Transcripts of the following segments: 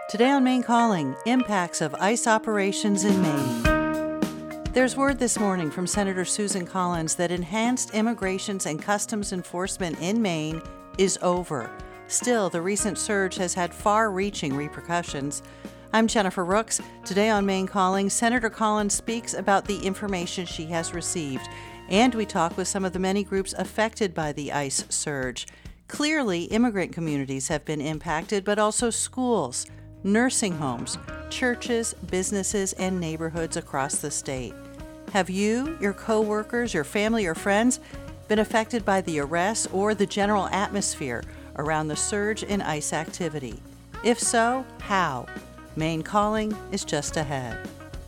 Today on Maine Calling, impacts of ICE operations in Maine. There's word this morning from Senator Susan Collins that enhanced immigrations and customs enforcement in Maine is over. Still, the recent surge has had far-reaching repercussions. I'm Jennifer Rooks. Today on Maine Calling, Senator Collins speaks about the information she has received, and we talk with some of the many groups affected by the ICE surge. Clearly, immigrant communities have been impacted, but also schools, nursing homes, churches, businesses, and neighborhoods across the state. Have you, your co-workers, your family, or friends been affected by the arrests or the general atmosphere around the surge in ICE activity? If so, how? Maine Calling is just ahead.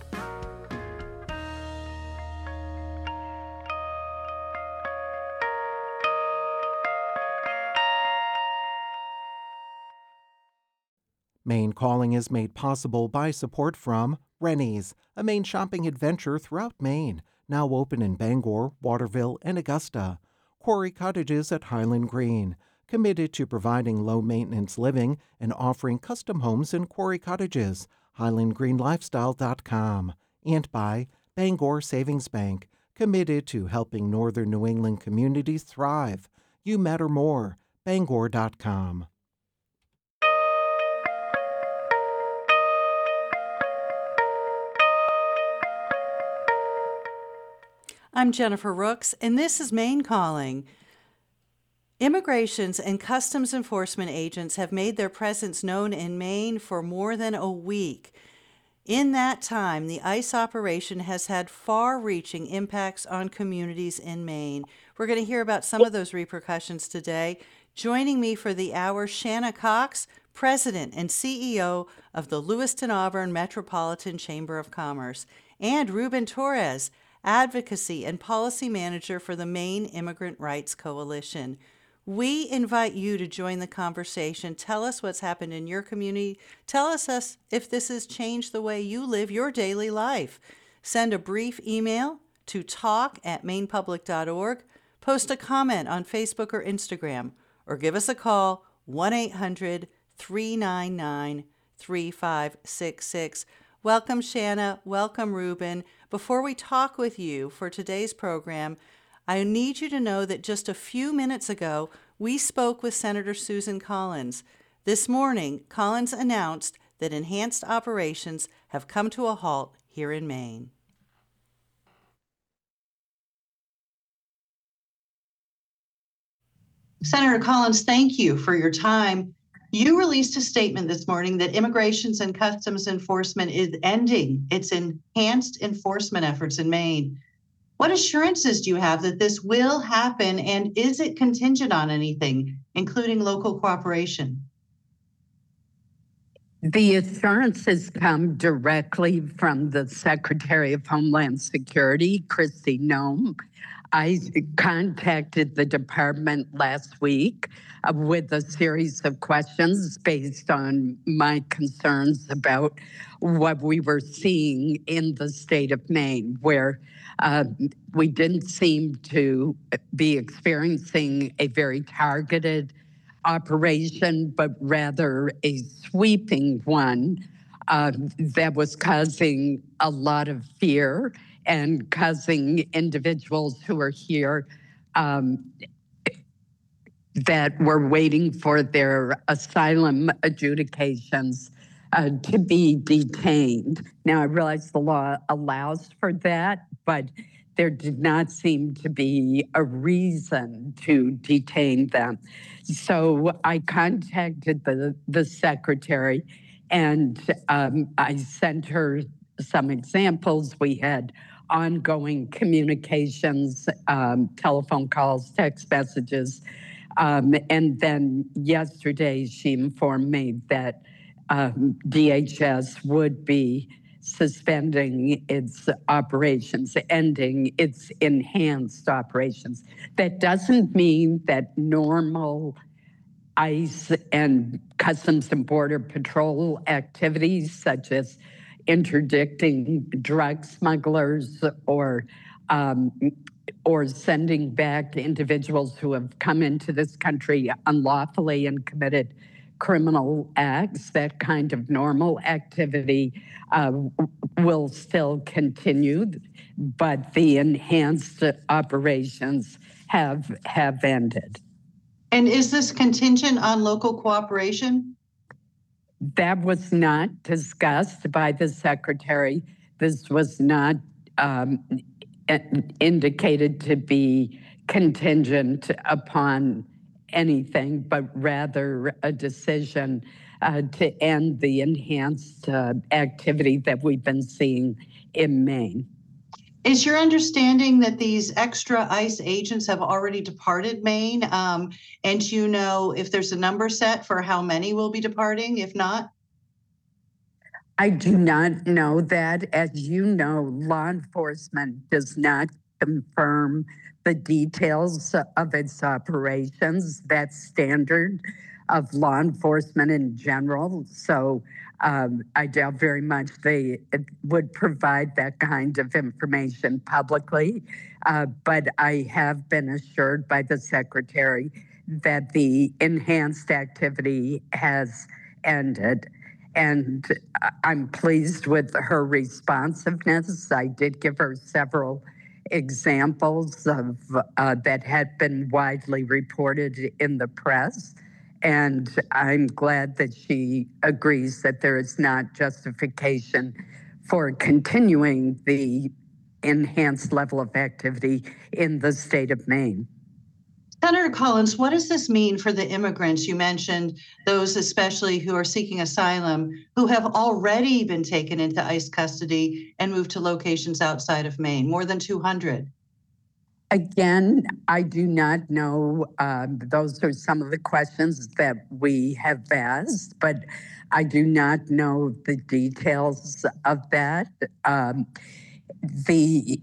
Maine Calling is made possible by support from Rennie's, a Maine shopping adventure throughout Maine, now open in Bangor, Waterville, and Augusta. Quarry Cottages at Highland Green, committed to providing low-maintenance living and offering custom homes in Quarry Cottages, highlandgreenlifestyle.com. And by Bangor Savings Bank, committed to helping northern New England communities thrive. You matter more, bangor.com. I'm Jennifer Rooks, and this is Maine Calling. Immigrations and customs enforcement agents have made their presence known in Maine for more than a week. In that time, the ICE operation has had far-reaching impacts on communities in Maine. We're going to hear about some of those repercussions today. Joining me for the hour, Shanna Cox, President and CEO of the Lewiston-Auburn Metropolitan Chamber of Commerce, and Ruben Torres, Advocacy and Policy Manager for the Maine Immigrant Rights Coalition. We invite you to join the conversation. Tell us what's happened in your community. Tell us if this has changed the way you live your daily life. Send a brief email to talk@mainepublic.org, post a comment on Facebook or Instagram, or give us a call, 1-800-399-3566. Welcome, Shanna. Welcome, Ruben. Before we talk with you for today's program, I need you to know that just a few minutes ago, we spoke with Senator Susan Collins. This morning, Collins announced that enhanced operations have come to a halt here in Maine. Senator Collins, thank you for your time. You released a statement this morning that Immigrations and Customs Enforcement is ending its enhanced enforcement efforts in Maine. What assurances do you have that this will happen, and is it contingent on anything, including local cooperation? The assurances come directly from the Secretary of Homeland Security, Kristi Noem. I contacted the department last week with a series of questions based on my concerns about what we were seeing in the state of Maine, where we didn't seem to be experiencing a very targeted operation, but rather a sweeping one that was causing a lot of fear and causing individuals who are here that were waiting for their asylum adjudications to be detained. Now, I realize the law allows for that, but there did not seem to be a reason to detain them. So I contacted the secretary, and I sent her some examples. We had ongoing communications, telephone calls, text messages. And then yesterday, she informed me that DHS would be suspending its operations, ending its enhanced operations. That doesn't mean that normal ICE and Customs and Border Patrol activities, such as interdicting drug smugglers or sending back individuals who have come into this country unlawfully and committed criminal acts, that kind of normal activity will still continue, but the enhanced operations have ended. And is this contingent on local cooperation? That was not discussed by the Secretary. This was not indicated to be contingent upon anything, but rather a decision to end the enhanced activity that we've been seeing in Maine. Is your understanding that these extra ICE agents have already departed Maine? And do you know if there's a number set for how many will be departing, if not? I do not know that. As you know, law enforcement does not confirm the details of its operations. That's standard of law enforcement in general. So I doubt very much they would provide that kind of information publicly. But I have been assured by the Secretary that the enhanced activity has ended. And I'm pleased with her responsiveness. I did give her several examples of that had been widely reported in the press. And I'm glad that she agrees that there is not justification for continuing the enhanced level of activity in the state of Maine. Senator Collins, what does this mean for the immigrants you mentioned, those especially who are seeking asylum, who have already been taken into ICE custody and moved to locations outside of Maine, more than 200? Again, I do not know. Those are some of the questions that we have asked, but I do not know the details of that. The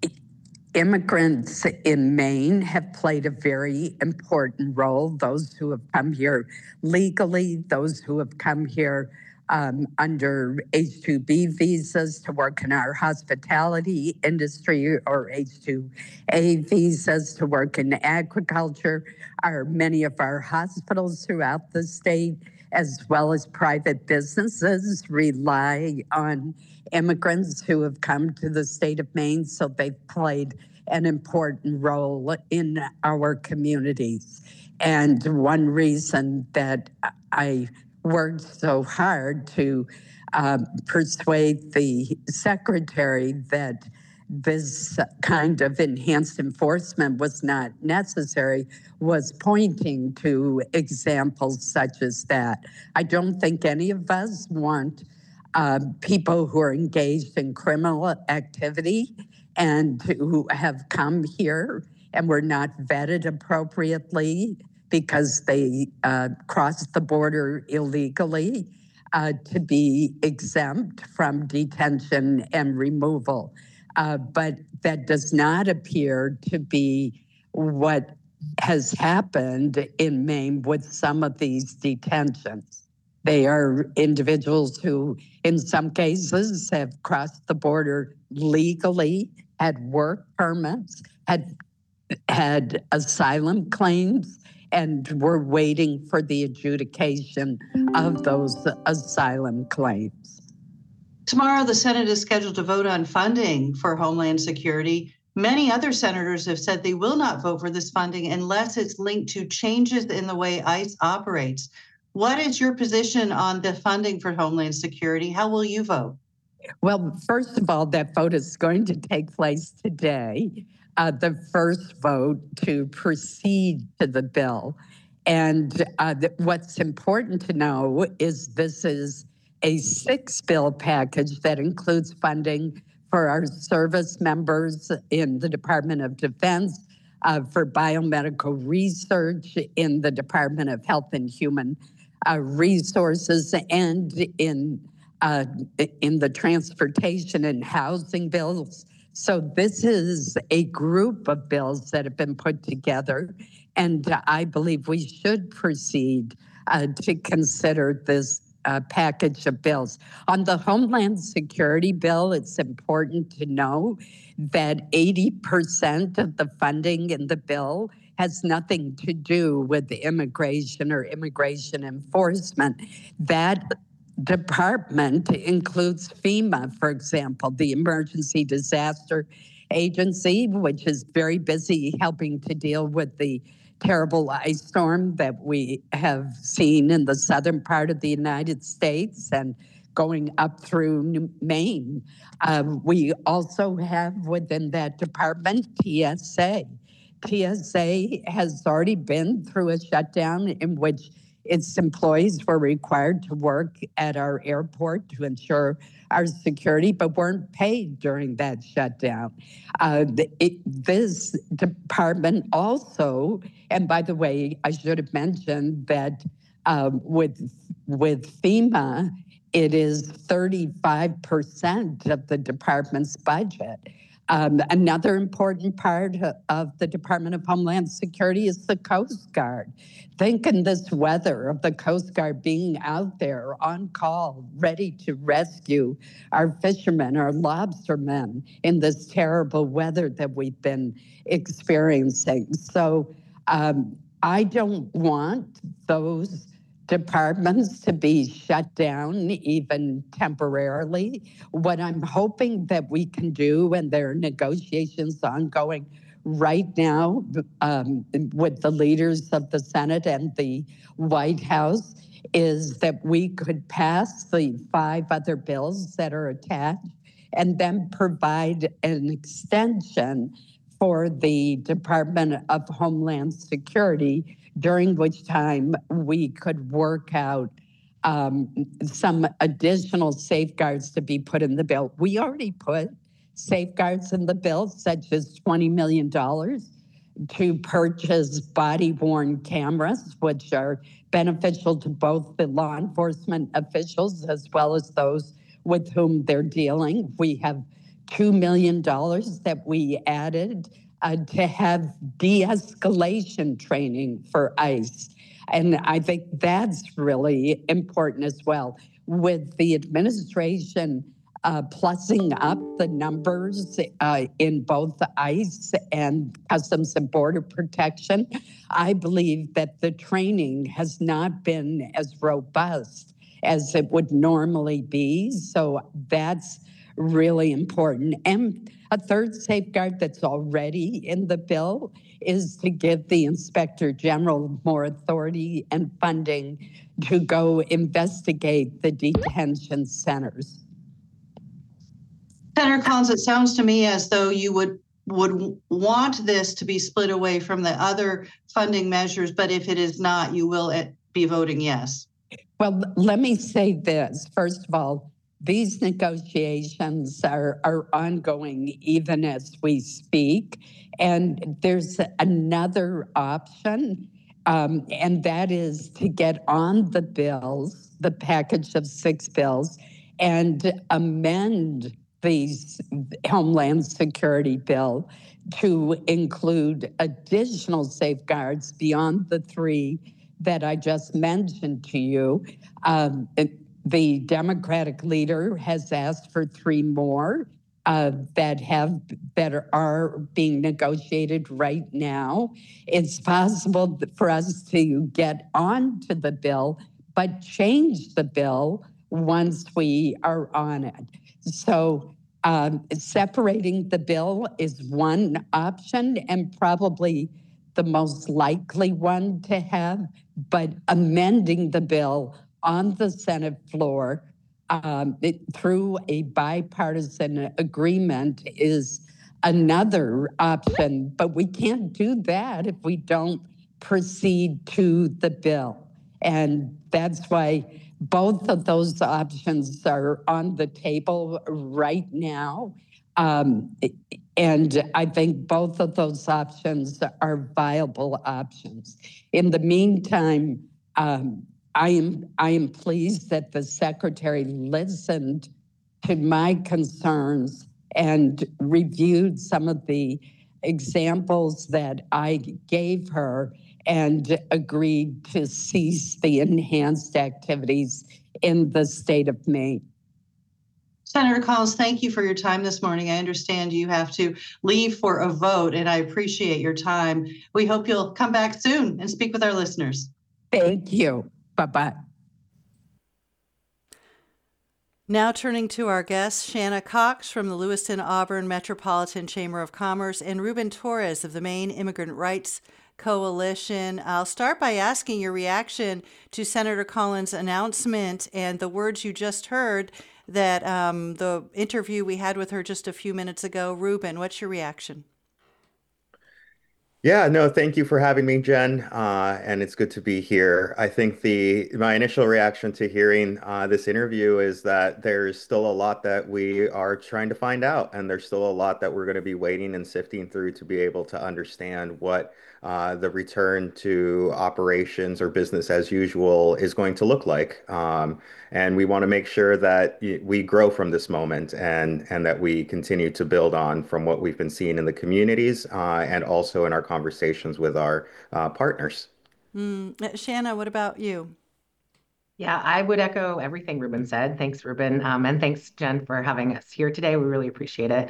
immigrants in Maine have played a very important role. Those who have come here legally, those who have come here under H-2B visas to work in our hospitality industry, or H-2A visas to work in agriculture, are many of our hospitals throughout the state, as well as private businesses, rely on immigrants who have come to the state of Maine, so they've played an important role in our communities. And one reason that I worked so hard to persuade the Secretary that this kind of enhanced enforcement was not necessary was pointing to examples such as that. I don't think any of us want people who are engaged in criminal activity and who have come here and were not vetted appropriately because they crossed the border illegally to be exempt from detention and removal. But that does not appear to be what has happened in Maine with some of these detentions. They are individuals who, in some cases, have crossed the border legally, had work permits, had asylum claims, and were waiting for the adjudication of those asylum claims. Tomorrow, the Senate is scheduled to vote on funding for Homeland Security. Many other senators have said they will not vote for this funding unless it's linked to changes in the way ICE operates. What is your position on the funding for Homeland Security? How will you vote? Well, first of all, that vote is going to take place today, the first vote to proceed to the bill. And what's important to know is this is a 6-bill package that includes funding for our service members in the Department of Defense, for biomedical research in the Department of Health and Human Resources, and in the transportation and housing bills. So this is a group of bills that have been put together, and I believe we should proceed to consider this package of bills. On the Homeland Security bill, it's important to know that 80% of the funding in the bill has nothing to do with immigration or immigration enforcement. That department includes FEMA, for example, the Emergency Disaster Agency, which is very busy helping to deal with the terrible ice storm that we have seen in the southern part of the United States and going up through Maine. We also have within that department TSA. TSA has already been through a shutdown in which its employees were required to work at our airport to ensure our security, but weren't paid during that shutdown. This department also, and by the way, I should have mentioned that with FEMA, it is 35% of the department's budget. Another important part of the Department of Homeland Security is the Coast Guard. Think in this weather of the Coast Guard being out there on call, ready to rescue our fishermen, our lobstermen in this terrible weather that we've been experiencing. So I don't want those departments to be shut down even temporarily. What I'm hoping that we can do, and there are negotiations ongoing right now with the leaders of the Senate and the White House, is that we could pass the 5 other bills that are attached and then provide an extension for the Department of Homeland Security, during which time we could work out some additional safeguards to be put in the bill. We already put safeguards in the bill, such as $20 million to purchase body-worn cameras, which are beneficial to both the law enforcement officials as well as those with whom they're dealing. We have $2 million that we added to have de-escalation training for ICE. And I think that's really important as well. With the administration plussing up the numbers in both the ICE and Customs and Border Protection, I believe that the training has not been as robust as it would normally be. So that's really important. And a third safeguard that's already in the bill is to give the Inspector General more authority and funding to go investigate the detention centers. Senator Collins, it sounds to me as though you would want this to be split away from the other funding measures, but if it is not, you will be voting yes. Well, let me say this. First of all, these negotiations are ongoing even as we speak. And there's another option, and that is to get on the bills, the package of 6 bills, and amend the Homeland Security bill to include additional safeguards beyond the 3 that I just mentioned to you. The Democratic leader has asked for 3 more that are being negotiated right now. It's possible for us to get onto the bill, but change the bill once we are on it. So separating the bill is one option and probably the most likely one to have, but amending the bill on the Senate floor through a bipartisan agreement is another option, but we can't do that if we don't proceed to the bill. And that's why both of those options are on the table right now. And I think both of those options are viable options. In the meantime, I am pleased that the Secretary listened to my concerns and reviewed some of the examples that I gave her and agreed to cease the enhanced activities in the state of Maine. Senator Collins, thank you for your time this morning. I understand you have to leave for a vote, and I appreciate your time. We hope you'll come back soon and speak with our listeners. Thank you. Bye-bye. Now turning to our guests, Shanna Cox from the Lewiston-Auburn Metropolitan Chamber of Commerce and Ruben Torres of the Maine Immigrant Rights Coalition. I'll start by asking your reaction to Senator Collins' announcement and the words you just heard, that the interview we had with her just a few minutes ago. Ruben, what's your reaction? Yeah, no, thank you for having me, Jen. And it's good to be here. I think my initial reaction to hearing this interview is that there's still a lot that we are trying to find out, and there's still a lot that we're going to be waiting and sifting through to be able to understand what the return to operations or business as usual is going to look like. And we want to make sure that we grow from this moment and that we continue to build on from what we've been seeing in the communities and also in our conversations with our partners. Shanna, what about you? Yeah, I would echo everything Ruben said. Thanks, Ruben. And thanks, Jen, for having us here today. We really appreciate it.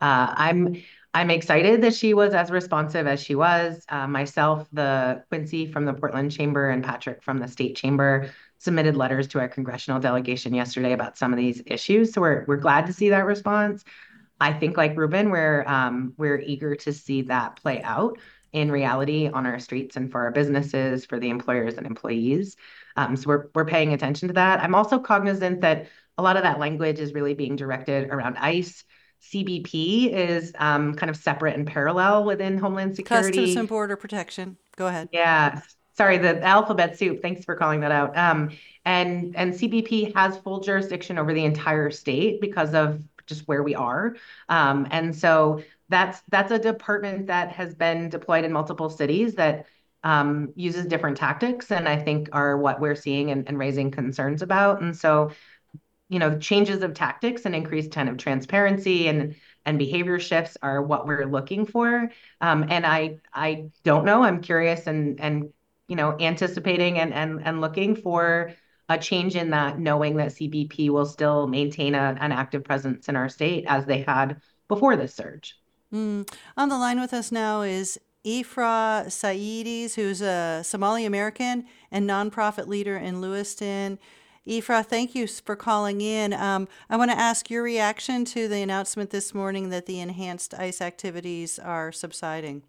I'm excited that she was as responsive as she was. Myself, the Quincy from the Portland Chamber, and Patrick from the State Chamber submitted letters to our congressional delegation yesterday about some of these issues. So we're glad to see that response. I think, like Ruben, we're eager to see that play out in reality on our streets and for our businesses, for the employers and employees. So we're paying attention to that. I'm also cognizant that a lot of that language is really being directed around ICE. CBP is kind of separate and parallel within Homeland Security. Customs and Border Protection. Go ahead. Yeah, sorry, the alphabet soup. Thanks for calling that out. And CBP has full jurisdiction over the entire state because of just where we are. And so that's a department that has been deployed in multiple cities that uses different tactics, and I think are what we're seeing and raising concerns about. And so, changes of tactics and increased kind of transparency and behavior shifts are what we're looking for. And I don't know. I'm curious and anticipating and looking for a change in that, knowing that CBP will still maintain an active presence in our state as they had before this surge. On the line with us now is Ifrah Saidi's, who's a Somali American and nonprofit leader in Lewiston. Ifrah, thank you for calling in. I want to ask your reaction to the announcement this morning that the enhanced ICE activities are subsiding.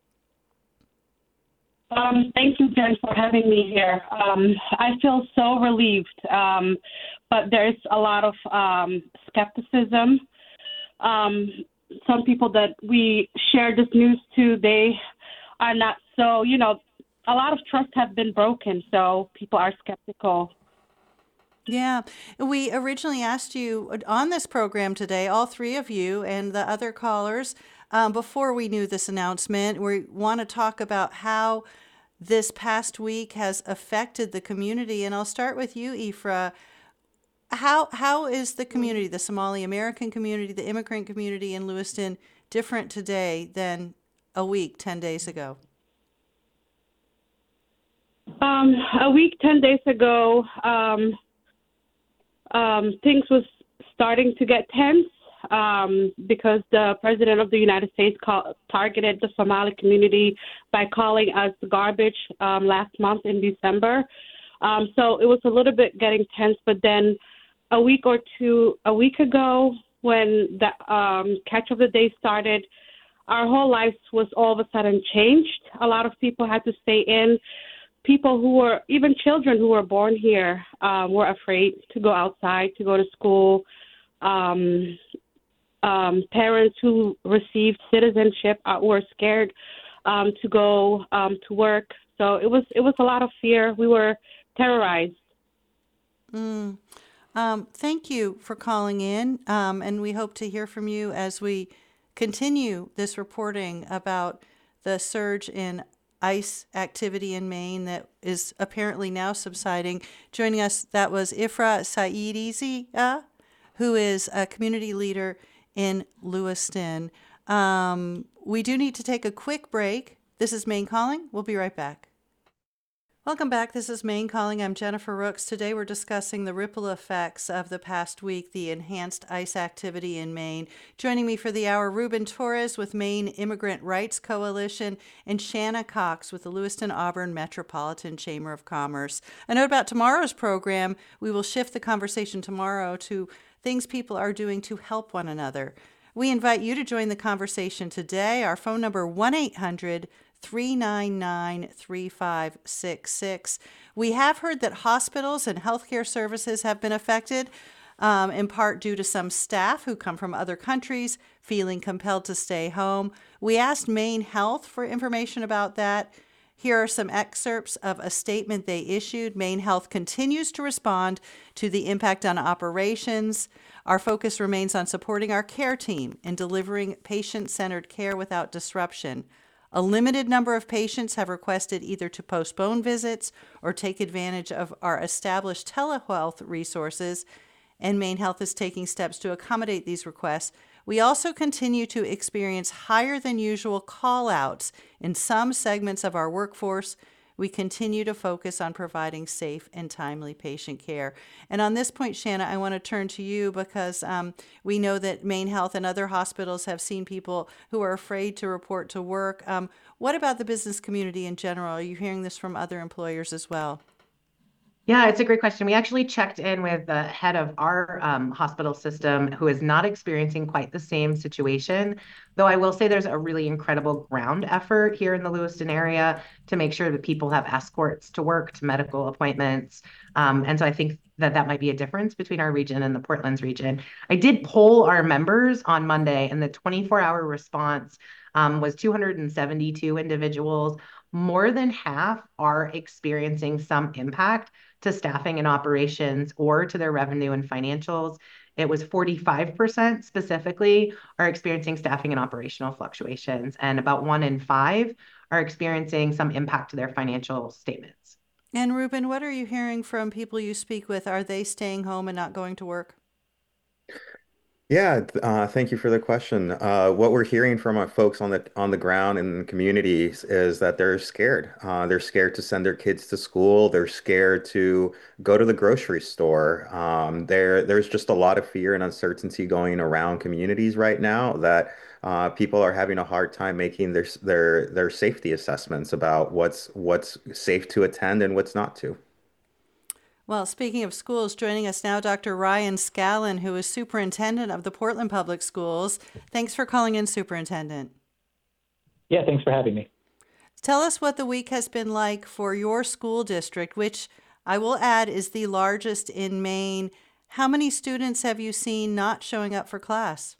Thank you, Jen, for having me here. I feel so relieved, but there's a lot of skepticism. Some people that we share this news to, they are not so, a lot of trust have been broken, so people are skeptical. Yeah, we originally asked you on this program today, all three of you and the other callers, before we knew this announcement. We want to talk about how this past week has affected the community. And I'll start with you, Ifrah. How is the community, the Somali American community, the immigrant community in Lewiston, different today than a week, 10 days ago? A week, 10 days ago, things was starting to get tense because the President of the United States targeted the Somali community by calling us garbage last month in December. So it was a little bit getting tense, but then a week ago, when the Catch of the Day started, our whole lives was all of a sudden changed. A lot of people had to stay in. People who were, even children who were born here, were afraid to go outside, to go to school. Parents who received citizenship were scared to go to work. So it was a lot of fear. We were terrorized. Thank you for calling in, and we hope to hear from you as we continue this reporting about the surge in ICE activity in Maine that is apparently now subsiding. Joining us, that was Ifrah Saidi, who is a community leader in Lewiston. We do need to take a quick break. This is Maine Calling. We'll be right back. Welcome back. This is Maine Calling. I'm Jennifer Rooks. Today we're discussing the ripple effects of the past week, the enhanced ICE activity in Maine. Joining me for the hour, Ruben Torres with Maine Immigrant Rights Coalition and Shanna Cox with the Lewiston-Auburn Metropolitan Chamber of Commerce. A note about tomorrow's program, we will shift the conversation tomorrow to things people are doing to help one another. We invite you to join the conversation today. Our phone number, 1-800-399-3566. We have heard that hospitals and healthcare services have been affected, in part due to some staff who come from other countries feeling compelled to stay home. We asked Maine Health for information about that. Here are some excerpts of a statement they issued. Maine Health continues to respond to the impact on operations. Our focus remains on supporting our care team in delivering patient-centered care without disruption. A limited number of patients have requested either to postpone visits or take advantage of our established telehealth resources, and Maine Health is taking steps to accommodate these requests. We also continue to experience higher than usual call-outs in some segments of our workforce. We continue to focus on providing safe and timely patient care. And on this point, Shanna, I want to turn to you because we know that Maine Health and other hospitals have seen people who are afraid to report to work. What about the business community in general? Are you hearing this from other employers as well? Yeah, it's a great question. We actually checked in with the head of our hospital system who is not experiencing quite the same situation, though I will say there's a really incredible ground effort here in the Lewiston area to make sure that people have escorts to work, to medical appointments. And so I think that might be a difference between our region and the Portland's region. I did poll our members on Monday, and the 24-hour response was 272 individuals. More than half are experiencing some impact to staffing and operations or to their revenue and financials. It was 45% specifically are experiencing staffing and operational fluctuations, and about 1 in 5 are experiencing some impact to their financial statements. And Ruben, what are you hearing from people you speak with? Are they staying home and not going to work? Yeah, thank you for the question. What we're hearing from our folks on the ground in the communities is that they're scared. They're scared to send their kids to school. They're scared to go to the grocery store. There's just a lot of fear and uncertainty going around communities right now that people are having a hard time making their safety assessments about what's safe to attend and what's not to. Well, speaking of schools, joining us now, Dr. Ryan Scallon, who is superintendent of the Portland Public Schools. Thanks for calling in, Superintendent. Yeah, thanks for having me. Tell us what the week has been like for your school district, which I will add is the largest in Maine. How many students have you seen not showing up for class?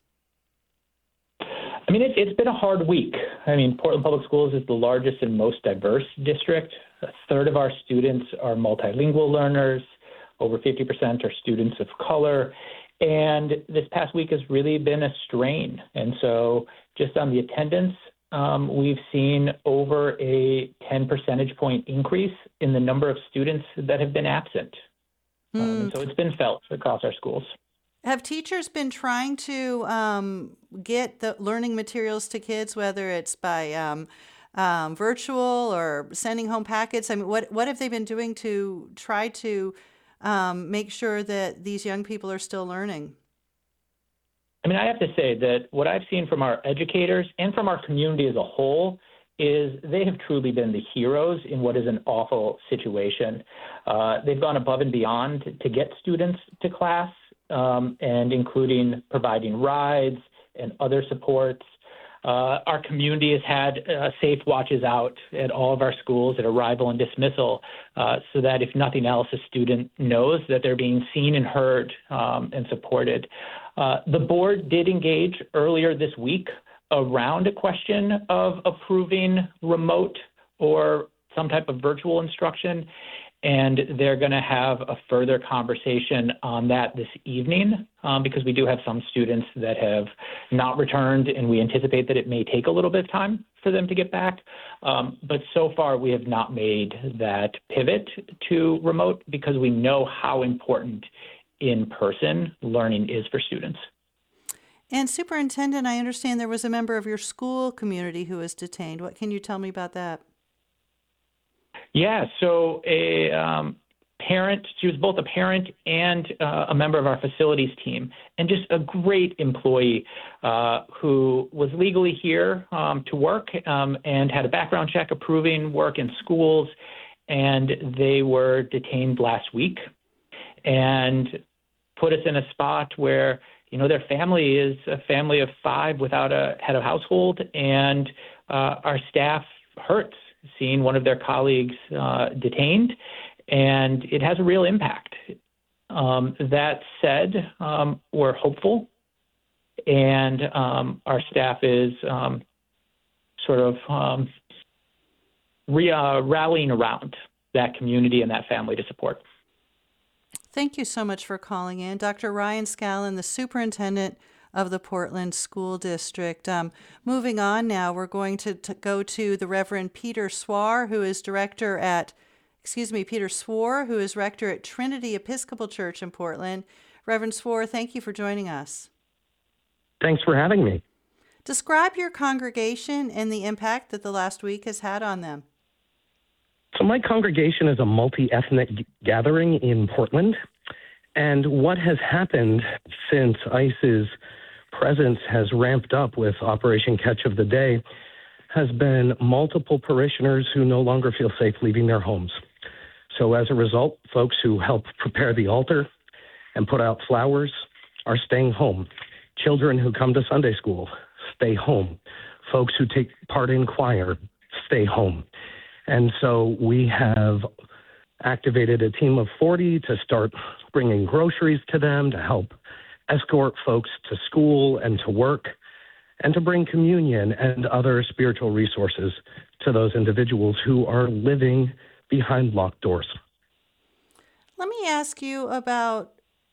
I mean, it's been a hard week. I mean, Portland Public Schools is the largest and most diverse district. A third of our students are multilingual learners. Over 50% are students of color. And this past week has really been a strain. And so just on the attendance, we've seen over a 10 percentage point increase in the number of students that have been absent. And so it's been felt across our schools. Have teachers been trying to get the learning materials to kids, whether it's by virtual or sending home packets? I mean, what have they been doing to try to make sure that these young people are still learning? I mean, I have to say that what I've seen from our educators and from our community as a whole is they have truly been the heroes in what is an awful situation. They've gone above and beyond to get students to class, and including providing rides and other supports. Our community has had safe watches out at all of our schools at arrival and dismissal, so that if nothing else, a student knows that they're being seen and heard and supported. The board did engage earlier this week around a question of approving remote or some type of virtual instruction, and they're going to have a further conversation on that this evening because we do have some students that have not returned, and we anticipate that it may take a little bit of time for them to get back. But so far, we have not made that pivot to remote because we know how important in-person learning is for students. And Superintendent, I understand there was a member of your school community who was detained. What can you tell me about that? Yeah, so a parent, she was both a parent and a member of our facilities team, and just a great employee who was legally here to work and had a background check approving work in schools, and they were detained last week and put us in a spot where, their family is a family of 5 without a head of household, and our staff hurts seeing one of their colleagues detained, and it has a real impact. That said, we're hopeful, and our staff is rallying around that community and that family to support. Thank you so much for calling in. Dr. Ryan Scallon, the superintendent of the Portland School District. Moving on now, we're going to go to the Reverend Peter Swar, who is rector at Trinity Episcopal Church in Portland. Reverend Swar, thank you for joining us. Thanks for having me. Describe your congregation and the impact that the last week has had on them. So my congregation is a multi-ethnic gathering in Portland, and what has happened since ICE's presence has ramped up with Operation Catch of the Day has been multiple parishioners who no longer feel safe leaving their homes. So as a result, folks who help prepare the altar and put out flowers are staying home. Children who come to Sunday school stay home. Folks who take part in choir stay home. And so we have activated a team of 40 to start bringing groceries to them, to help escort folks to school and to work, and to bring communion and other spiritual resources to those individuals who are living behind locked doors. Let me ask you about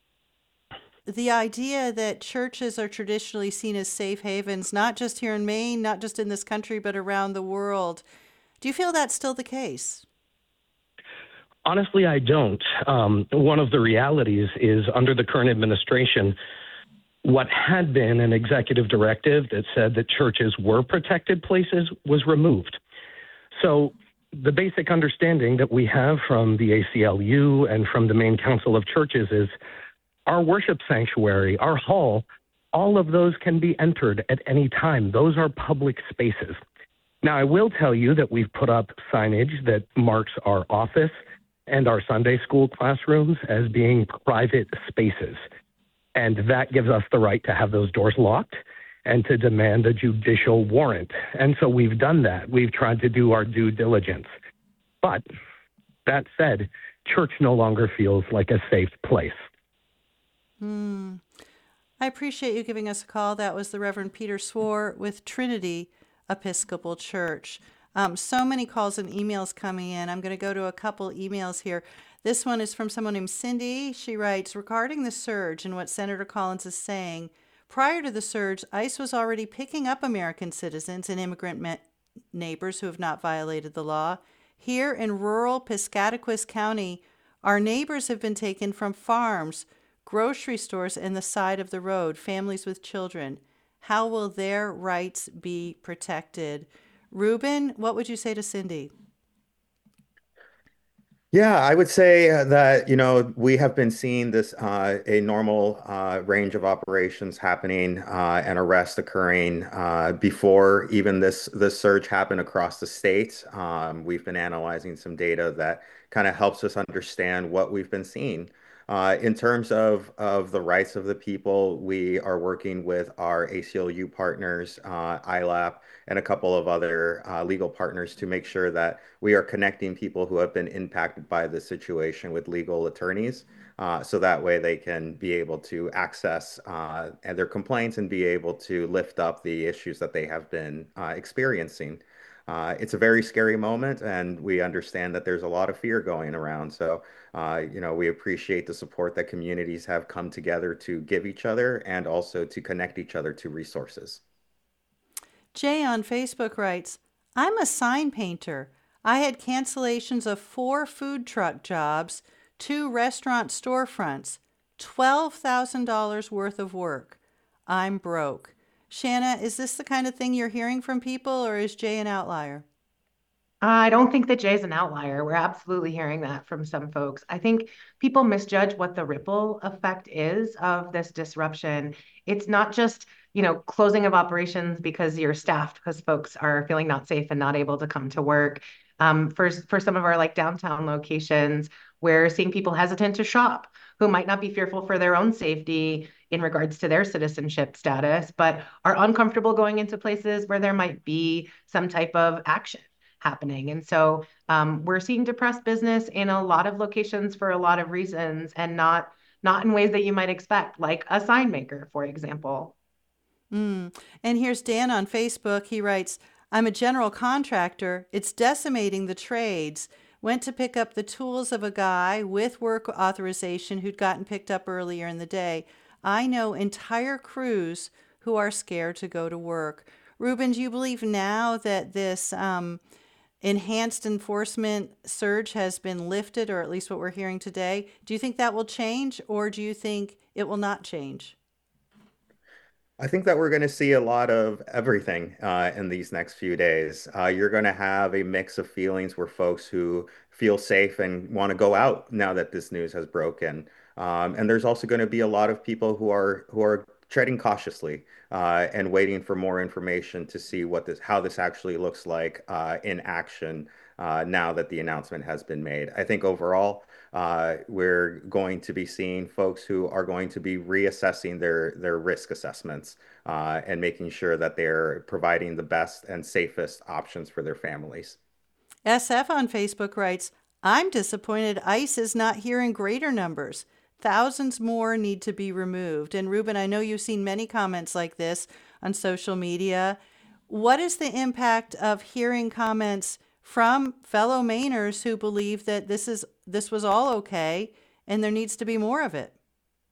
the idea that churches are traditionally seen as safe havens, not just here in Maine, not just in this country, but around the world. Do you feel that's still the case? Honestly, I don't. One of the realities is under the current administration, what had been an executive directive that said that churches were protected places was removed. So the basic understanding that we have from the ACLU and from the Maine Council of Churches is our worship sanctuary, our hall, all of those can be entered at any time. Those are public spaces. Now, I will tell you that we've put up signage that marks our office and our Sunday school classrooms as being private spaces. And that gives us the right to have those doors locked and to demand a judicial warrant. And so we've done that. We've tried to do our due diligence. But that said, church no longer feels like a safe place. I appreciate you giving us a call. That was the Reverend Peter Swar with Trinity Episcopal Church. So many calls and emails coming in. I'm going to go to a couple emails here. This one is from someone named Cindy. She writes, regarding the surge and what Senator Collins is saying, prior to the surge, ICE was already picking up American citizens and immigrant neighbors who have not violated the law. Here in rural Piscataquis County, our neighbors have been taken from farms, grocery stores, and the side of the road, families with children. How will their rights be protected? Ruben, what would you say to Cindy? Yeah, I would say that, we have been seeing this a normal range of operations happening and arrests occurring before even this surge happened across the state. We've been analyzing some data that kind of helps us understand what we've been seeing. In terms of the rights of the people, we are working with our ACLU partners, ILAP, and a couple of other legal partners to make sure that we are connecting people who have been impacted by this situation with legal attorneys. So that way they can be able to access their complaints and be able to lift up the issues that they have been experiencing. It's a very scary moment, and we understand that there's a lot of fear going around. So, we appreciate the support that communities have come together to give each other and also to connect each other to resources. Jay on Facebook writes, I'm a sign painter. I had cancellations of 4 food truck jobs, 2 restaurant storefronts, $12,000 worth of work. I'm broke. Shanna, is this the kind of thing you're hearing from people, or is Jay an outlier? I don't think that Jay's an outlier. We're absolutely hearing that from some folks. I think people misjudge what the ripple effect is of this disruption. It's not just, closing of operations because you're staffed because folks are feeling not safe and not able to come to work. For some of our like downtown locations, we're seeing people hesitant to shop who might not be fearful for their own safety in regards to their citizenship status, but are uncomfortable going into places where there might be some type of action happening. And so we're seeing depressed business in a lot of locations for a lot of reasons, and not in ways that you might expect, like a sign maker, for example. And here's Dan on Facebook. He writes, I'm a general contractor. It's decimating the trades. Went to pick up the tools of a guy with work authorization who'd gotten picked up earlier in the day. I know entire crews who are scared to go to work. Ruben, do you believe now that this enhanced enforcement surge has been lifted, or at least what we're hearing today? Do you think that will change, or do you think it will not change? I think that we're going to see a lot of everything in these next few days. You're going to have a mix of feelings where folks who feel safe and want to go out now that this news has broken, and there's also going to be a lot of people who are treading cautiously and waiting for more information to see how this actually looks like in action now that the announcement has been made. I think overall, we're going to be seeing folks who are going to be reassessing their risk assessments and making sure that they're providing the best and safest options for their families. SF on Facebook writes, I'm disappointed ICE is not here in greater numbers. Thousands more need to be removed. And Ruben, I know you've seen many comments like this on social media. What is the impact of hearing comments from fellow Mainers who believe that this was all okay and there needs to be more of it?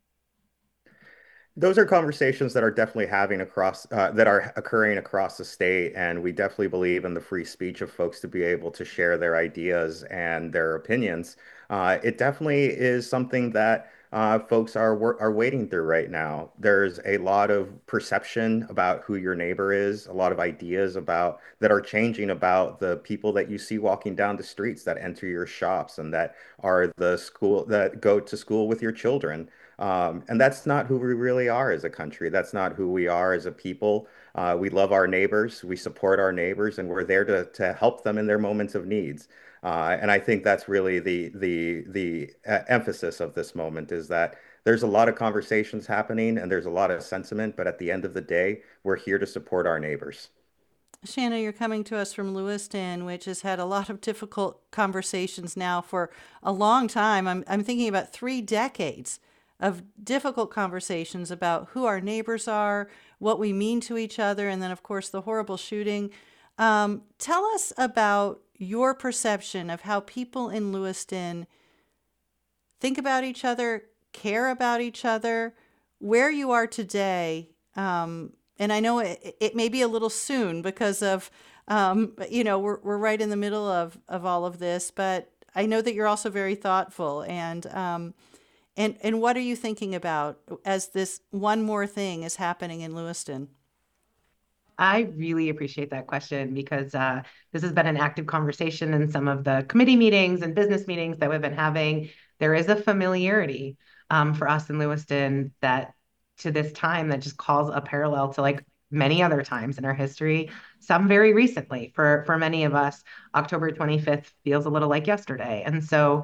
Those are conversations that are definitely that are occurring across the state, and we definitely believe in the free speech of folks to be able to share their ideas and their opinions. It definitely is something that folks are wading through right now. There's a lot of perception about who your neighbor is, a lot of ideas about that are changing about the people that you see walking down the streets that enter your shops and that are the school that go to school with your children. And that's not who we really are as a country. That's not who we are as a people. We love our neighbors, we support our neighbors, and we're there to help them in their moments of needs. And I think that's really the emphasis of this moment is that there's a lot of conversations happening and there's a lot of sentiment, but at the end of the day, we're here to support our neighbors. Shanna, you're coming to us from Lewiston, which has had a lot of difficult conversations now for a long time. I'm thinking about 3 decades of difficult conversations about who our neighbors are, what we mean to each other, and then, of course, the horrible shooting. Tell us about your perception of how people in Lewiston think about each other, care about each other, where you are today. And I know it may be a little soon because of, we're right in the middle of all of this, but I know that you're also very thoughtful. And what are you thinking about as this one more thing is happening in Lewiston? I really appreciate that question because this has been an active conversation in some of the committee meetings and business meetings that we've been having. There is a familiarity for us in Lewiston that to this time that just calls a parallel to like many other times in our history, some very recently. For many of us, October 25th feels a little like yesterday. And so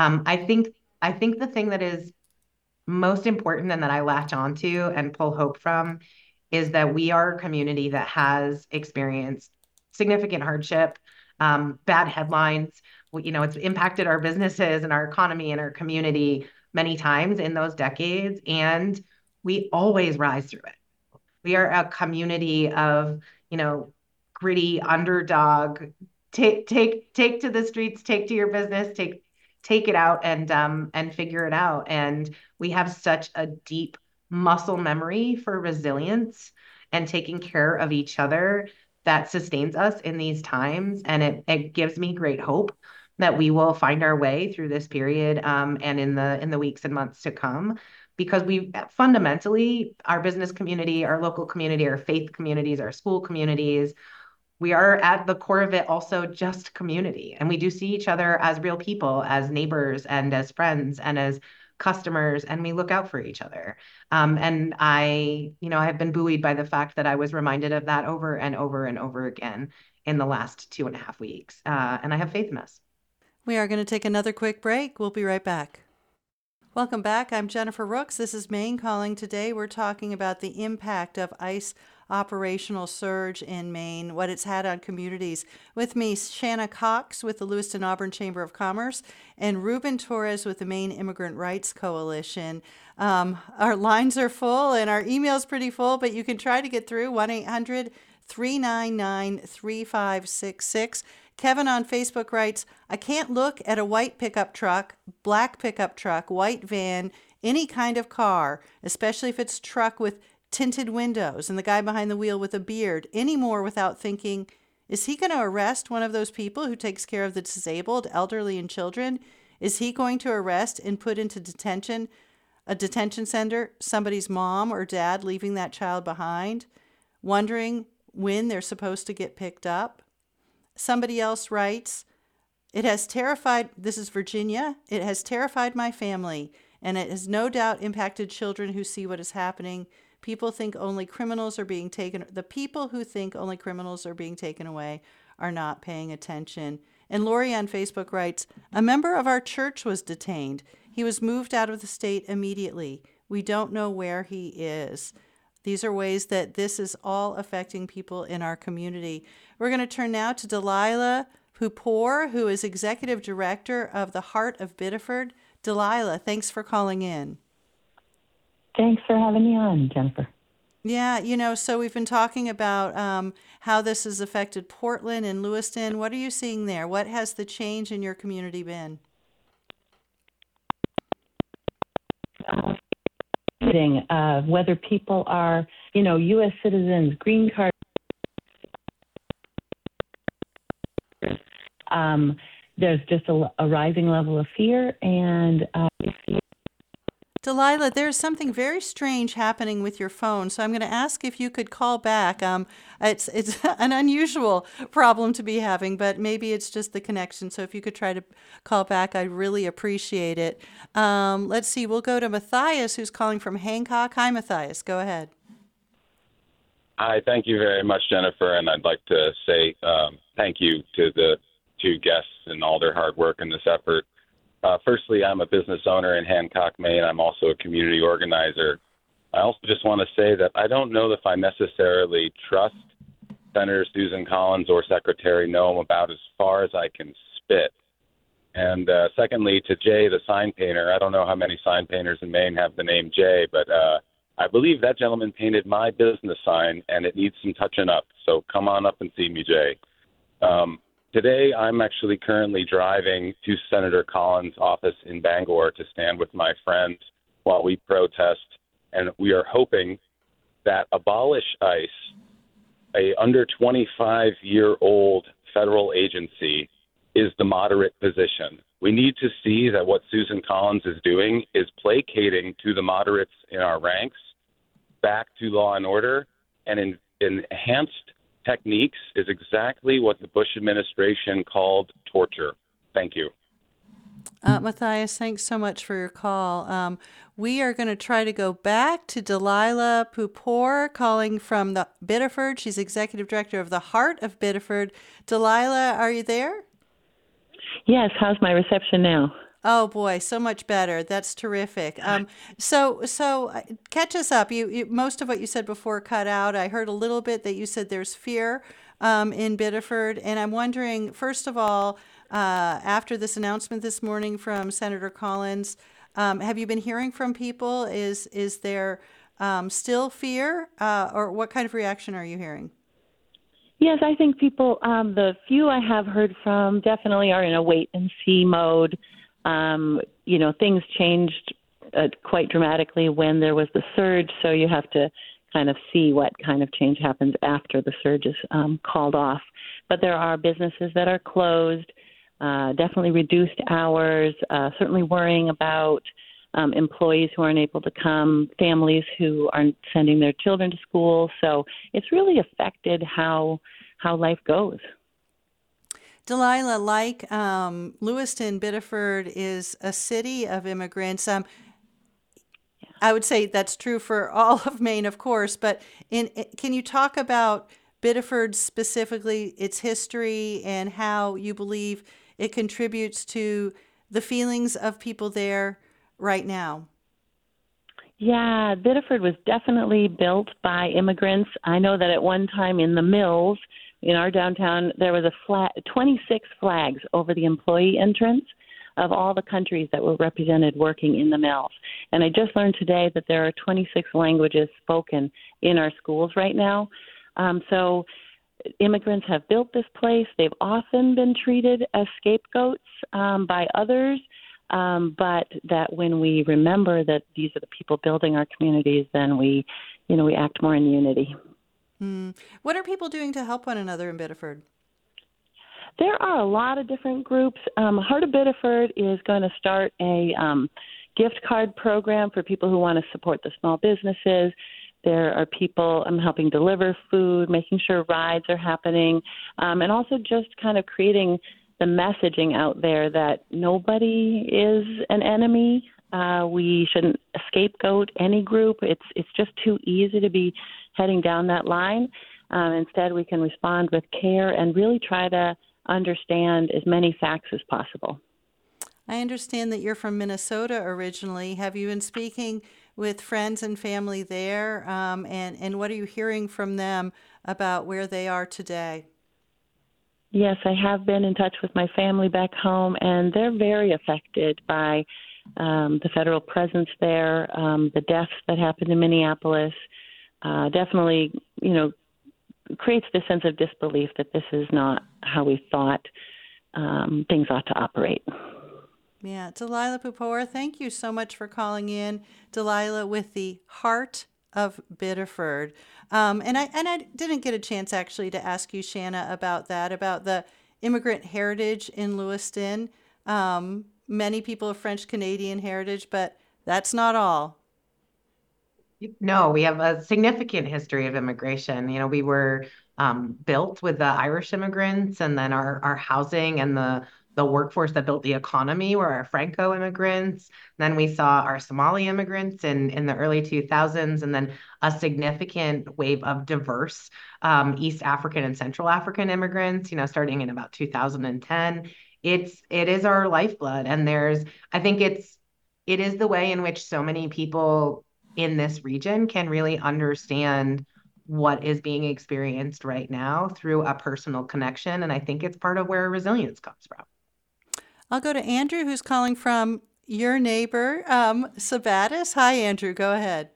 I think the thing that is most important and that I latch onto and pull hope from is that we are a community that has experienced significant hardship, bad headlines. It's impacted our businesses and our economy and our community many times in those decades, and we always rise through it. We are a community of, gritty underdog. Take to the streets, take to your business, take it out and figure it out. And we have such a deep muscle memory for resilience and taking care of each other that sustains us in these times. And it gives me great hope that we will find our way through this period and in the weeks and months to come. Because we fundamentally, our business community, our local community, our faith communities, our school communities, we are at the core of it also just community. And we do see each other as real people, as neighbors and as friends and as customers, and we look out for each other. And I have been buoyed by the fact that I was reminded of that over and over and over again in the last 2.5 weeks. And I have faith in us. We are going to take another quick break. We'll be right back. Welcome back. I'm Jennifer Rooks. This is Maine Calling. Today we're talking about the impact of ICE operational surge in Maine, what it's had on communities. With me, Shanna Cox with the Lewiston Auburn Chamber of Commerce and Ruben Torres with the Maine Immigrant Rights Coalition. Our lines are full and our email's pretty full, but you can try to get through 1-800-399-3566. Kevin on Facebook writes, I can't look at a white pickup truck, black pickup truck, white van, any kind of car, especially if it's truck with tinted windows and the guy behind the wheel with a beard anymore without thinking, is he going to arrest one of those people who takes care of the disabled, elderly, and children? Is he going to arrest and put into detention, a detention center, somebody's mom or dad leaving that child behind, wondering when they're supposed to get picked up? Somebody else writes, this is Virginia, it has terrified my family, and it has no doubt impacted children who see what is happening. The people who think only criminals are being taken away are not paying attention. And Lori on Facebook writes, a member of our church was detained. He was moved out of the state immediately. We don't know where he is. These are ways that this is all affecting people in our community. We're going to turn now to Delilah Pupor, who is Executive Director of the Heart of Biddeford. Delilah, thanks for calling in. Thanks for having me on, Jennifer. Yeah, so we've been talking about how this has affected Portland and Lewiston. What are you seeing there? What has the change in your community been? Whether people are, U.S. citizens, green card. There's just a rising level of fear, and Delilah, there's something very strange happening with your phone, so I'm going to ask if you could call back. It's an unusual problem to be having, but maybe it's just the connection. So if you could try to call back, I'd really appreciate it. Let's see. We'll go to Matthias, who's calling from Hancock. Hi, Matthias. Go ahead. Hi. Thank you very much, Jennifer. And I'd like to say thank you to the two guests and all their hard work in this effort. Firstly, I'm a business owner in Hancock, Maine. I'm also a community organizer. I also just want to say that I don't know if I necessarily trust Senator Susan Collins or Secretary Noem about as far as I can spit. And secondly, to Jay, the sign painter, I don't know how many sign painters in Maine have the name Jay, but I believe that gentleman painted my business sign, and it needs some touching up. So come on up and see me, Jay. Today, I'm actually currently driving to Senator Collins' office in Bangor to stand with my friends while we protest, and we are hoping that abolish ICE, a under 25-year-old federal agency, is the moderate position. We need to see that what Susan Collins is doing is placating to the moderates in our ranks, back to law and order, and enhanced techniques is exactly what the Bush administration called torture. Thank you. Matthias, thanks so much for your call. We are going to try to go back to Delilah Pupor calling from the Biddeford. She's Executive Director of the Heart of Biddeford. Delilah, are you there? Yes. How's my reception now? Oh boy, so much better. That's terrific. So catch us up. You most of what you said before cut out. I heard a little bit that you said there's fear in Biddeford, and I'm wondering, first of all, after this announcement this morning from Senator Collins, have you been hearing from people? Is there still fear, or what kind of reaction are you hearing? Yes, I think people, the few I have heard from, definitely are in a wait and see mode. Things changed quite dramatically when there was the surge, so you have to kind of see what kind of change happens after the surge is called off. But there are businesses that are closed, definitely reduced hours, certainly worrying about employees who aren't able to come, families who aren't sending their children to school. So it's really affected how how life goes. Delilah, like Lewiston, Biddeford is a city of immigrants. I would say that's true for all of Maine, of course, but can you talk about Biddeford specifically, its history, and how you believe it contributes to the feelings of people there right now? Yeah, Biddeford was definitely built by immigrants. I know that at one time in the mills in our downtown, there was 26 flags over the employee entrance of all the countries that were represented working in the mills. And I just learned today that there are 26 languages spoken in our schools right now. So immigrants have built this place. They've often been treated as scapegoats by others, but that when we remember that these are the people building our communities, then we act more in unity. What are people doing to help one another in Biddeford? There are a lot of different groups. Heart of Biddeford is going to start a gift card program for people who want to support the small businesses. There are people helping deliver food, making sure rides are happening, and also just kind of creating the messaging out there that nobody is an enemy. We shouldn't scapegoat any group. It's just too easy to be heading down that line. Instead, we can respond with care and really try to understand as many facts as possible. I understand that you're from Minnesota originally. Have you been speaking with friends and family there? And what are you hearing from them about where they are today? Yes, I have been in touch with my family back home, and they're very affected by the federal presence there, the deaths that happened in Minneapolis. Definitely, creates this sense of disbelief that this is not how we thought things ought to operate. Yeah, Delilah Pupor, thank you so much for calling in. Delilah with the Heart of Biddeford. And I didn't get a chance actually to ask you, Shanna, about the immigrant heritage in Lewiston. Many people have French Canadian heritage, but that's not all. No, we have a significant history of immigration. We were built with the Irish immigrants, and then our housing and the workforce that built the economy were our Franco immigrants. Then we saw our Somali immigrants in the early 2000s, and then a significant wave of diverse East African and Central African immigrants, starting in about 2010. It is our lifeblood, and I think it is the way in which so many people in this region can really understand what is being experienced right now through a personal connection. And I think it's part of where resilience comes from. I'll go to Andrew, who's calling from your neighbor, Sabattis. Hi, Andrew. Go ahead.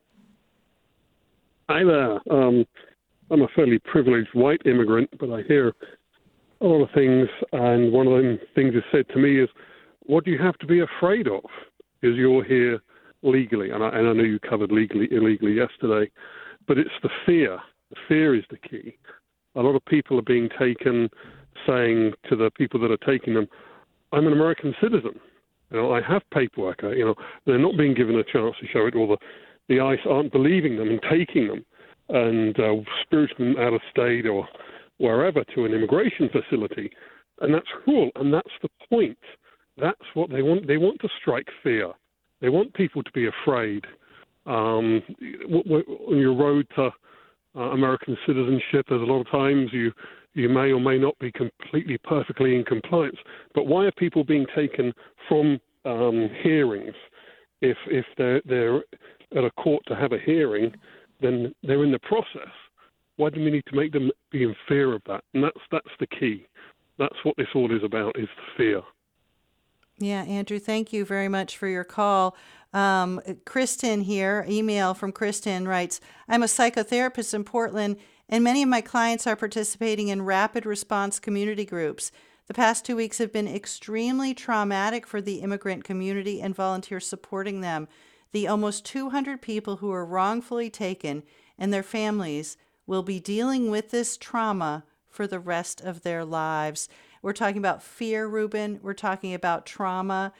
Hi there. I'm a fairly privileged white immigrant, but I hear a lot of things. And one of them things is said to me is, what do you have to be afraid of? Because you're here legally, and I know you covered illegally yesterday, but it's the fear. The fear is the key. A lot of people are being taken, saying to the people that are taking them, I'm an American citizen. I have paperwork. They're not being given a chance to show it, or the ICE aren't believing them and taking them and spiriting them out of state or wherever to an immigration facility. And that's cruel, and that's the point. That's what they want. They want to strike fear. They want people to be afraid. On your road to American citizenship, there's a lot of times you may or may not be completely perfectly in compliance. But why are people being taken from hearings? If they're at a court to have a hearing, then they're in the process. Why do we need to make them be in fear of that? And that's the key. That's what this all is about, is the fear. Yeah, Andrew, thank you very much for your call. Kristen here, email from Kristen writes, I'm a psychotherapist in Portland, and many of my clients are participating in rapid response community groups. The past 2 weeks have been extremely traumatic for the immigrant community and volunteers supporting them. The almost 200 people who were wrongfully taken and their families will be dealing with this trauma for the rest of their lives. We're talking about fear, Ruben. We're talking about trauma.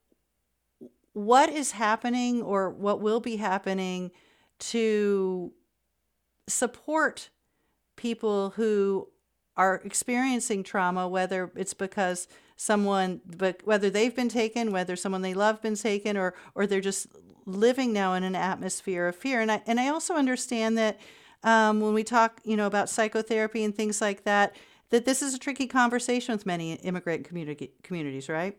What is happening, or what will be happening, to support people who are experiencing trauma, whether it's because whether they've been taken, whether someone they love been taken, or they're just living now in an atmosphere of fear. And I also understand that when we talk, about psychotherapy and things like that, that this is a tricky conversation with many immigrant communities, right?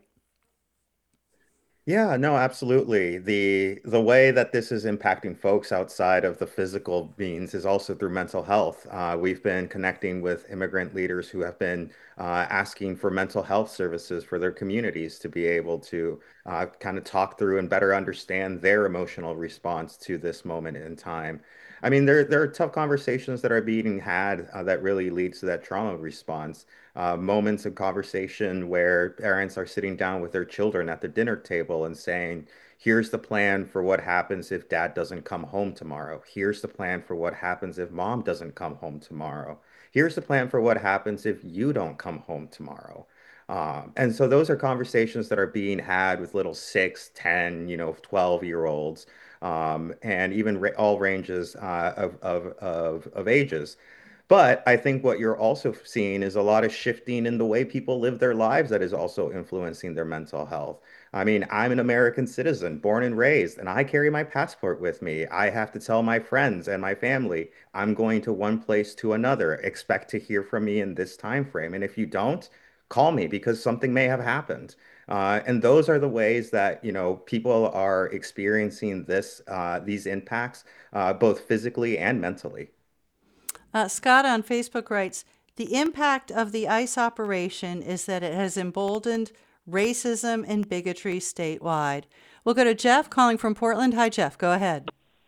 Yeah, no, absolutely. The way that this is impacting folks outside of the physical means is also through mental health. We've been connecting with immigrant leaders who have been asking for mental health services for their communities to be able to kind of talk through and better understand their emotional response to this moment in time. I mean, there are tough conversations that are being had that really leads to that trauma response. Moments of conversation where parents are sitting down with their children at the dinner table and saying, here's the plan for what happens if dad doesn't come home tomorrow. Here's the plan for what happens if mom doesn't come home tomorrow. Here's the plan for what happens if you don't come home tomorrow. And so those are conversations that are being had with little 6, 10, 12-year-olds, and even all ranges of ages. But I think what you're also seeing is a lot of shifting in the way people live their lives that is also influencing their mental health. I mean, I'm an American citizen, born and raised, and I carry my passport with me. I have to tell my friends and my family, I'm going to one place to another. Expect to hear from me in this time frame. And if you don't, call me because something may have happened. And those are the ways that, people are experiencing these impacts, both physically and mentally. Scott on Facebook writes, the impact of the ICE operation is that it has emboldened racism and bigotry statewide. We'll go to Jeff calling from Portland. Hi, Jeff. Go ahead.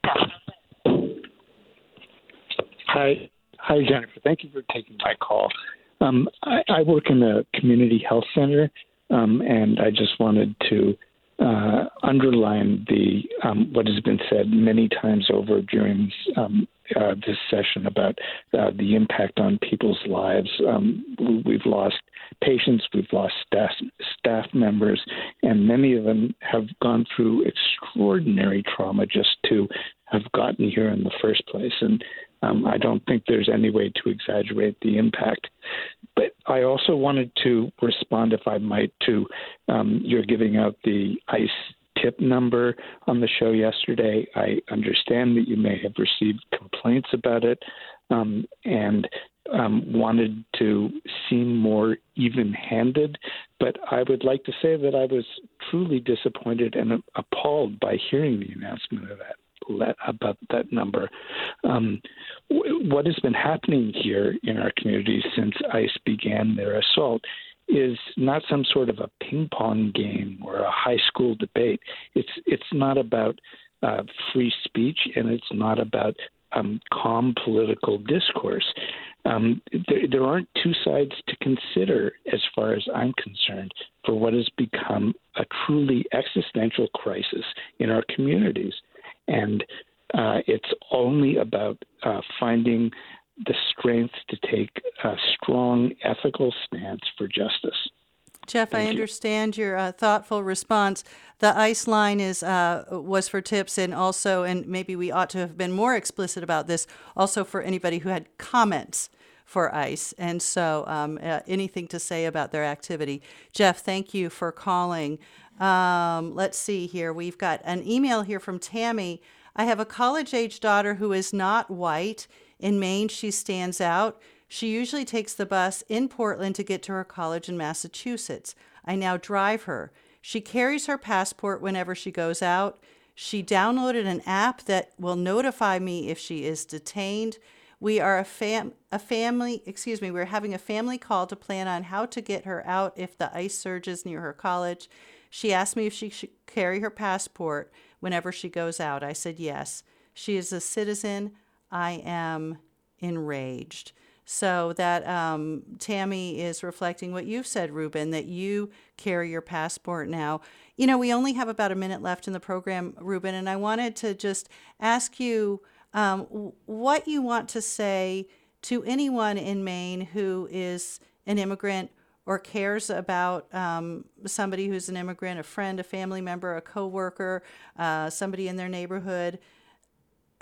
Hi, Jennifer. Thank you for taking my call. I work in a community health center, and I just wanted to underline what has been said many times over during this session about the impact on people's lives. We've lost patients, we've lost staff members, and many of them have gone through extraordinary trauma just to have gotten here in the first place. And I don't think there's any way to exaggerate the impact. But I also wanted to respond, if I might, to your giving out the ICE tip number on the show yesterday. I understand that you may have received complaints about it and wanted to seem more even-handed. But I would like to say that I was truly disappointed and appalled by hearing the announcement of about that number. What has been happening here in our community since ICE began their assault is not some sort of a ping pong game or a high school debate. It's not about free speech, and it's not about calm political discourse. There aren't two sides to consider, as far as I'm concerned, for what has become a truly existential crisis in our communities. And it's only about finding the strength to take a strong ethical stance for justice. Jeff, I understand your thoughtful response. The ICE line was for tips, and also, and maybe we ought to have been more explicit about this, also for anybody who had comments for ICE. And so anything to say about their activity. Jeff, thank you for calling. Let's see here. We've got an email here from Tammy. I have a college-age daughter who is not white. In Maine, she stands out. She usually takes the bus in Portland to get to her college in Massachusetts. I now drive her. She carries her passport whenever she goes out. She downloaded an app that will notify me if she is detained. We are we're having a family call to plan on how to get her out if the ICE surges near her college. She asked me if she should carry her passport whenever she goes out. I said yes. She is a citizen. I am enraged. So that Tammy is reflecting what you've said, Ruben, that you carry your passport now. We only have about a minute left in the program, Ruben, and I wanted to just ask you what you want to say to anyone in Maine who is an immigrant or cares about somebody who's an immigrant, a friend, a family member, a coworker, somebody in their neighborhood.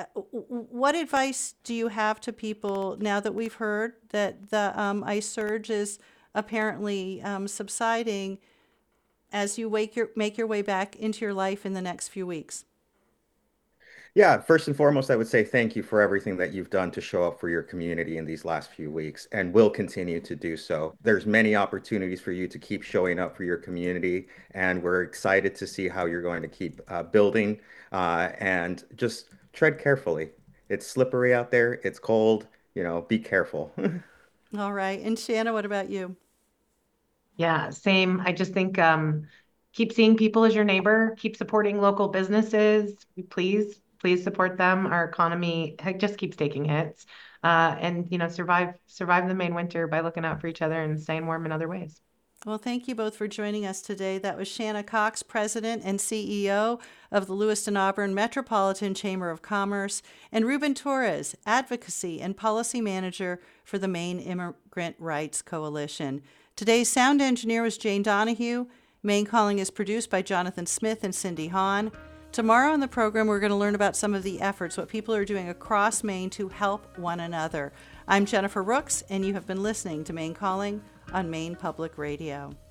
what advice do you have to people now that we've heard that the ICE surge is apparently subsiding as you make your way back into your life in the next few weeks? Yeah, first and foremost, I would say thank you for everything that you've done to show up for your community in these last few weeks and will continue to do so. There's many opportunities for you to keep showing up for your community, and we're excited to see how you're going to keep building and just tread carefully. It's slippery out there. It's cold. Be careful. All right. And Shanna, what about you? Yeah, same. I just think keep seeing people as your neighbor, keep supporting local businesses. Please support them. Our economy just keeps taking hits. And survive the Maine winter by looking out for each other and staying warm in other ways. Well, thank you both for joining us today. That was Shanna Cox, President and CEO of the Lewiston Auburn Metropolitan Chamber of Commerce, and Ruben Torres, Advocacy and Policy Manager for the Maine Immigrant Rights Coalition. Today's sound engineer was Jane Donahue. Maine Calling is produced by Jonathan Smith and Cindy Hahn. Tomorrow on the program, we're going to learn about some of the efforts, what people are doing across Maine to help one another. I'm Jennifer Rooks, and you have been listening to Maine Calling on Maine Public Radio.